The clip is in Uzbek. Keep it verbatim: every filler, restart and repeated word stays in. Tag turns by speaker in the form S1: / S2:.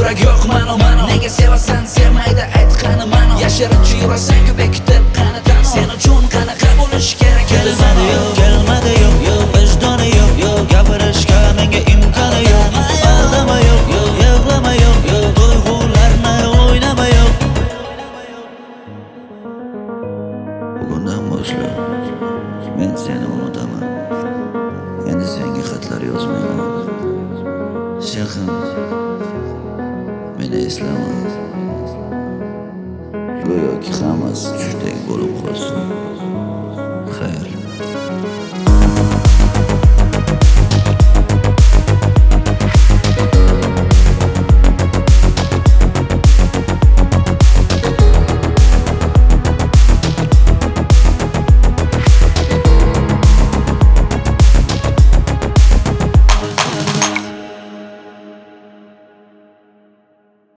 S1: yurak yo'q mano mano. Nega sevasan sevmaydi ayt qani mano. Yashirincha yurasan ko'p kitib qani tano. Sen uchun qanaqa bo'lish kerak edi
S2: Kelmadi yo'q, kelmadi yo'q, yo'q, vijdoni yo'q, yo'q, gapirishga menga imkoni yo'q. Aldama yo'q, yo'q, yig'lama yo'q, yo'q, tuyg'ularni o'ynama yo'q. Bugundan boshlab men seni unutaman. Endi senga xatlar yozmayman. Shayxim, meni eslama. Go'yoki hammasi tushdek bo'lib qolsin.